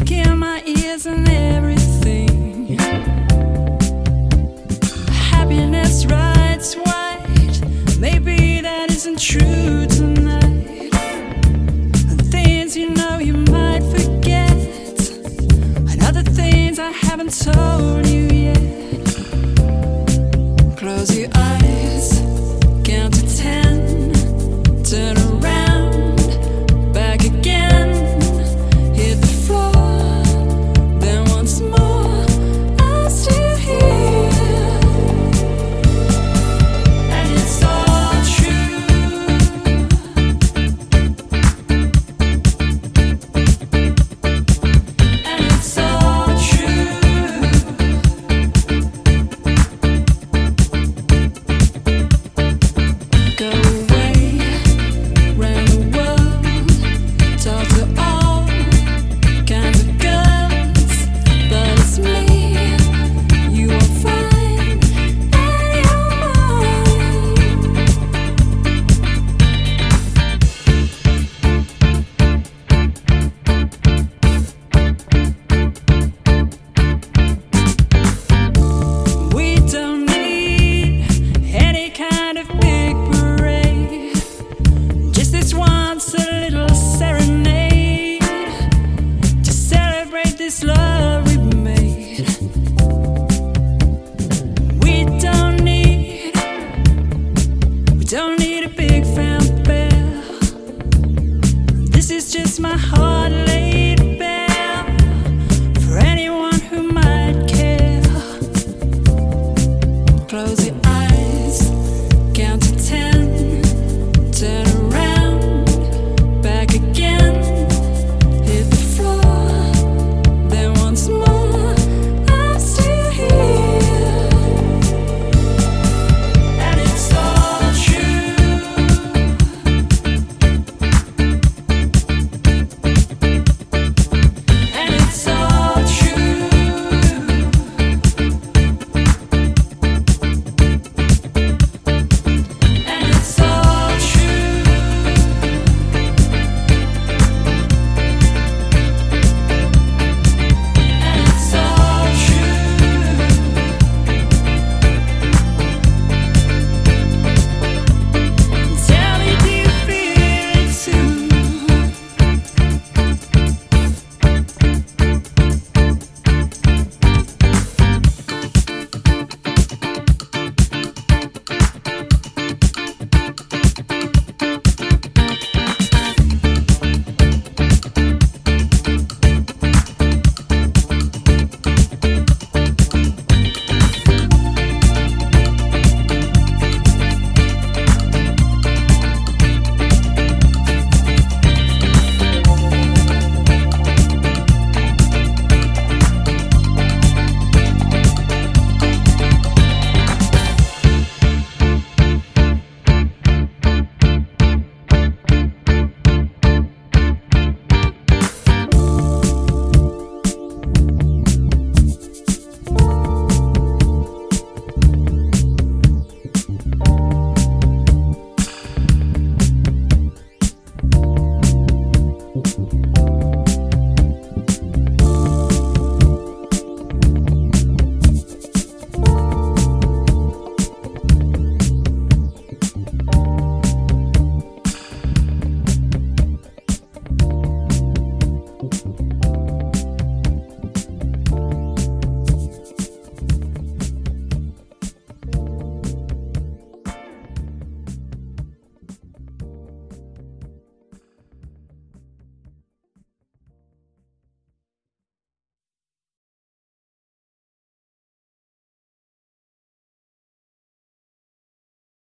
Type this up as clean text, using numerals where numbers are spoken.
music in my ears and everything. Happiness rides white. Maybe that isn't true tonight. And things you know you might forget, and other things I haven't told you yet. Close your eyes, count to 10, turn around, back again, hit the floor, then once more, I'm still here, and it's all true, and it's all true. Go away, round the world, talk to all kinds of girls, but it's me you will find, and you're mine. We don't need any kind of big parade, just this once a little serenade to celebrate this love.